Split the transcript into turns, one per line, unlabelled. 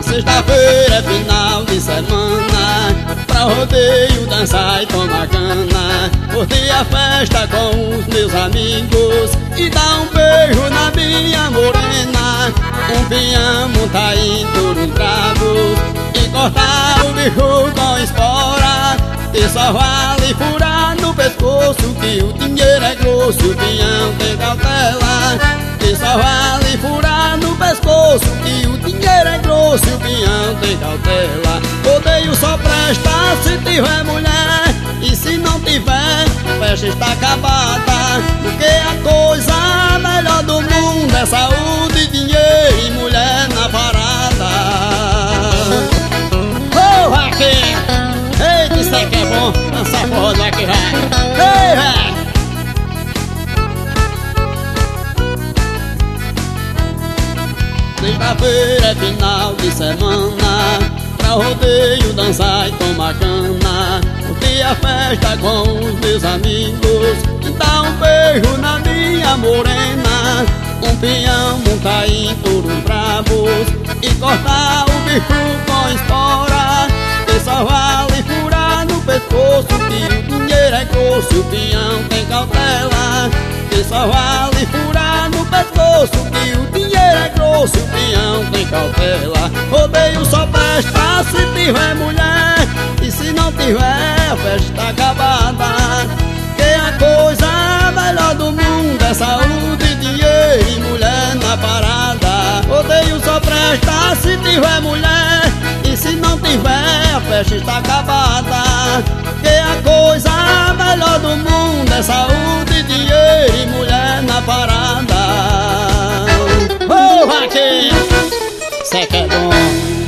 Sexta-feira é final de semana, pra rodeio, dançar e tomar cana. Curtir a festa com os meus amigos e dar um beijo na minha morena. Um pinhão, montar em todos os bravos e cortar o bicho com espora. E só vale furar no pescoço que o dinheiro é grosso, o pinhão tem cautela. E só vale furar no pescoço que o dinheiro é grosso, o pinhão tem cautela. Rodeio só presta se tiver mulher, e se não tiver, a festa está acabada. Porque a coisa melhor do mundo é saúde, dinheiro e mulher na parada. Ô vaqueiro, eita, isso aí que é bom, dançar forró do aqui, vai. Ei, vai. Sexta-feira é final de semana, pra rodeio, dançar e tomar cana. Curtir a festa com os meus amigos e dar um beijo na minha morena. Um pinhão, montar em touros bravos e cortar o bicho com espora. E só vale furar no pescoço que o dinheiro é grosso, o pinhão tem cautela. E só vale furar no pescoço que o dinheiro é grosso, o pinhão tem cautela. Rodeio só presta se tiver mulher, e se não tiver, a festa está acabada. Que a coisa melhor do mundo é saúde, dinheiro e mulher na parada. Rodeio só presta se tiver mulher, e se não tiver, a festa está acabada. Que a coisa melhor do mundo é saúde, dinheiro e mulher na parada. Ô vaqueiro, cê que é bom.